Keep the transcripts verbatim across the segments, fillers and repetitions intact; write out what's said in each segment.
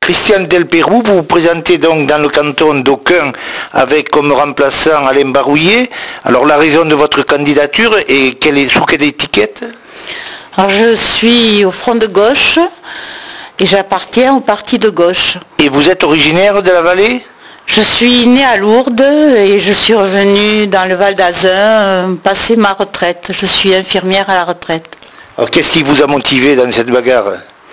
Christiane Delpérou, vous vous présentez donc dans le canton d'Aucun avec comme remplaçant Alain Barouillet. Alors la raison de votre candidature et quelle est, sous quelle étiquette? Alors, je suis au Front de gauche et j'appartiens au parti de gauche. Et vous êtes originaire de la vallée? Je suis née à Lourdes et je suis revenue dans le Val d'Azun euh, passer ma retraite. Je suis infirmière à la retraite. Alors qu'est-ce qui vous a motivé dans cette bagarre?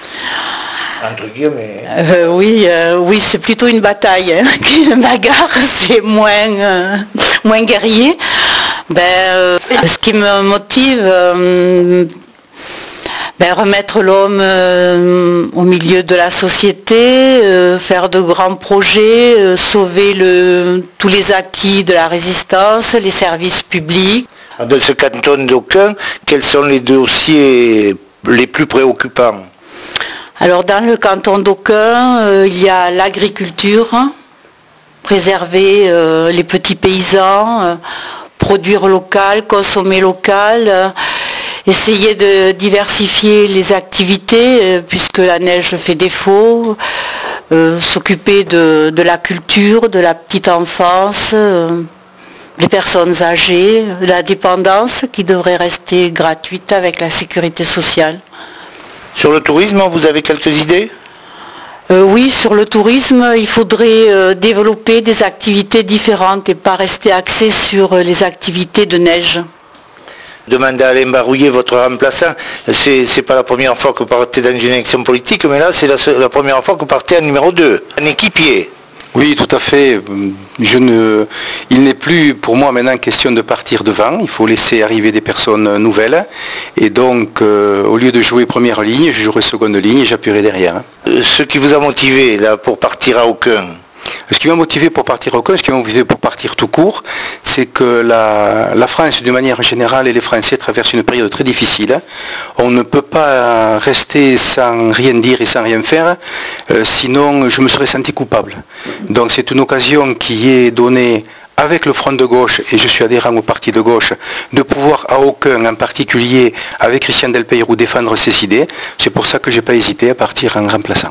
Entre guillemets. Euh, oui, euh, oui, c'est plutôt une bataille hein, qu'une bagarre, c'est moins, euh, moins guerrier. Ben, euh, ce qui me motive, euh, ben, remettre l'homme euh, au milieu de la société, euh, faire de grands projets, euh, sauver le, tous les acquis de la résistance, les services publics. Dans ce canton d'Aucun, quels sont les dossiers les plus préoccupants? Alors dans le canton d'Aucun, euh, il y a l'agriculture, préserver euh, les petits paysans, euh, produire local, consommer local, euh, essayer de diversifier les activités euh, puisque la neige fait défaut, euh, s'occuper de, de la culture, de la petite enfance, euh, les personnes âgées, la dépendance qui devrait rester gratuite avec la sécurité sociale. Sur le tourisme, vous avez quelques idées? euh, Oui, sur le tourisme, il faudrait euh, développer des activités différentes et pas rester axé sur euh, les activités de neige. Demandez à Alain Barouillet, votre remplaçant, c'est c'est pas la première fois que vous partez dans une élection politique, mais là c'est la, la première fois que vous partez en numéro deux, un équipier. Oui, tout à fait. Je ne, il n'est plus pour moi maintenant question de partir devant. Il faut laisser arriver des personnes nouvelles. Et donc, euh, au lieu de jouer première ligne, je jouerai seconde ligne et j'appuierai derrière. Euh, ce qui vous a motivé là pour partir à Aucun? Ce qui m'a motivé pour partir au Aucun, ce qui m'a motivé pour partir tout court, c'est que la, la France, d'une manière générale, et les Français traversent une période très difficile. On ne peut pas rester sans rien dire et sans rien faire, euh, sinon je me serais senti coupable. Donc c'est une occasion qui est donnée avec le Front de gauche, et je suis adhérent au parti de gauche, de pouvoir à Aucun, en particulier avec Christiane Delpérou, défendre ses idées. C'est pour ça que je n'ai pas hésité à partir en remplaçant.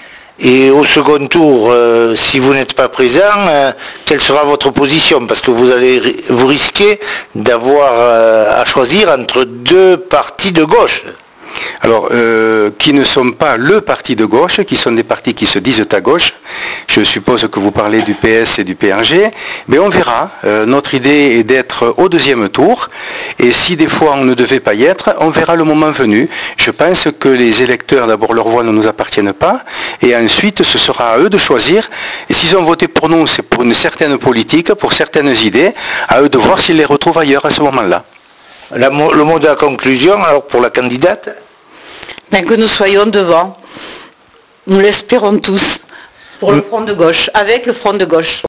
Et au second tour, euh, si vous n'êtes pas présent, euh, quelle sera votre position? Parce que vous allez vous risquer d'avoir euh, à choisir entre deux partis de gauche. Alors, euh, qui ne sont pas le parti de gauche, qui sont des partis qui se disent à gauche. Je suppose que vous parlez du P S et du P R G. Mais on verra. Euh, notre idée est d'être au deuxième tour. Et si des fois on ne devait pas y être, on verra le moment venu. Je pense que les électeurs, d'abord, leur voix ne nous appartiennent pas. Et ensuite, ce sera à eux de choisir. Et s'ils ont voté pour nous, c'est pour une certaine politique, pour certaines idées. À eux de voir s'ils les retrouvent ailleurs à ce moment-là. La, le mot de la conclusion, alors pour la candidate? Ben, que nous soyons devant. Nous l'espérons tous pour le Front de gauche, avec le Front de gauche.